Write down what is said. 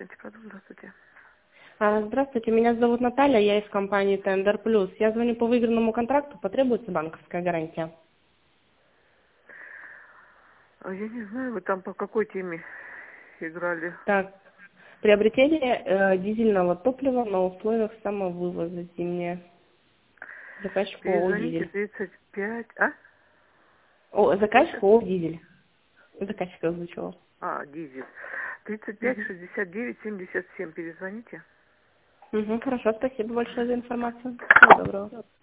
Сантикаду, здравствуйте. Здравствуйте, меня зовут Наталья, я из компании Tender Plus. Я звоню по выигранному контракту, потребуется банковская гарантия. Я не знаю, вы там по какой теме играли? Так, приобретение дизельного топлива на условиях самовывоза зимнее. Заказчик ООО Перезвоните «Дизель». 35, а? Заказчик ООО «Дизель». Заказчик озвучила. Дизель. 35 Угу. 69 77. Перезвоните. Хорошо, спасибо большое за информацию. Всего доброго.